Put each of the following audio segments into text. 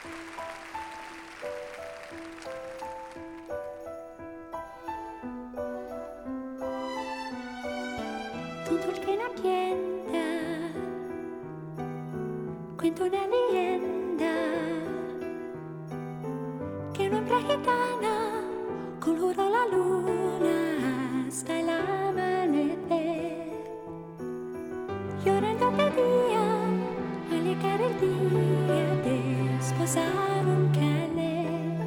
Tu dulce una tienda, cuento una leyenda que una hembra gitana coloró la luna hasta el amanecer. Llorando pedía al llegar el día de esposar un calé.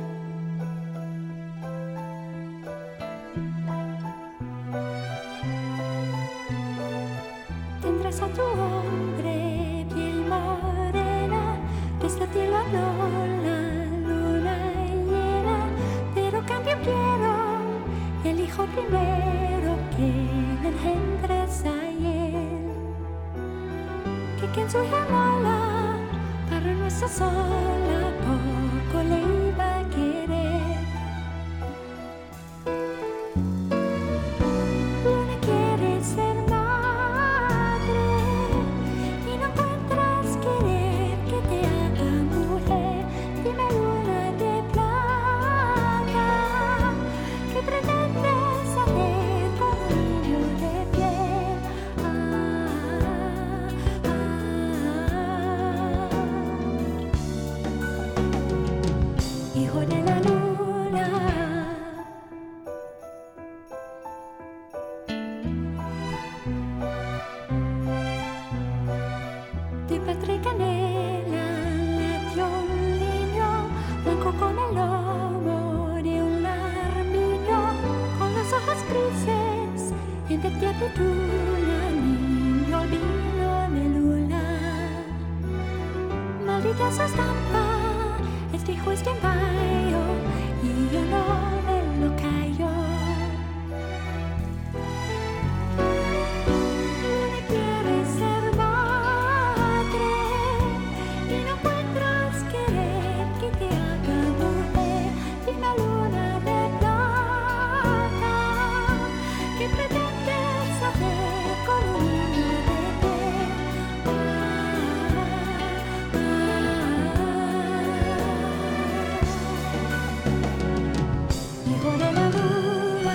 Tendrás a tu hombre piel morena, desde el cielo habló la luna llena, pero cambio quiero el hijo primero que me engendres a él, que quien su hija mala para nuestra sola poco le iba a querer. Luna quiere ser madre y no encuentras querer que te haga mujer. Dime luna de plata, ¿qué pretendes hacer con un niño de piel? Hijo de la luna, de patria y canela nació un niño blanco con el lomo de un armiño, con los ojos grises en de tula, niño vino de luna. Maldita su estampa, este hijo es de mayo y yo no me lo callo. Luna quiere ser madre y no encuentras querer que te haga mujer. Dime luna de plata, ¿qué pretendes hacer con un niño de piel? Hijo de la luna,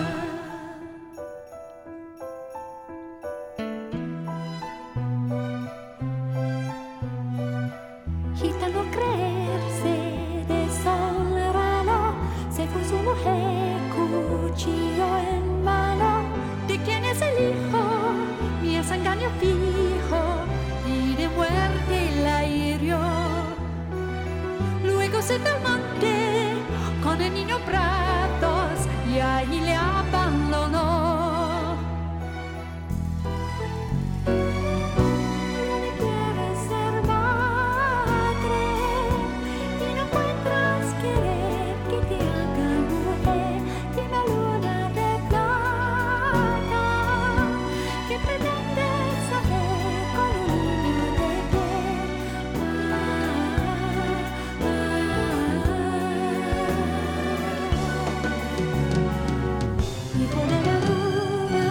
gitano creerse desolado, se fue su mujer, cuchillo en mano. ¿De quién es el hijo? Mi es engaño fijo y de muerte la hirió. Luego se fue al monte con el niño en brazos y allí le abandonó. Luna quiere ser madre y no encuentras querer que te haga mujer. Dime luna de plata, ¿qué pretendes hacer con un niño de piel? Hijo de la luna,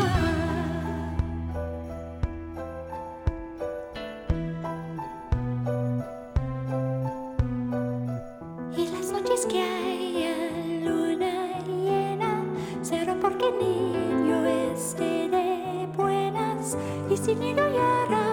y las noches que hay luna llena será porque el niño esté de buenas, y si el niño llora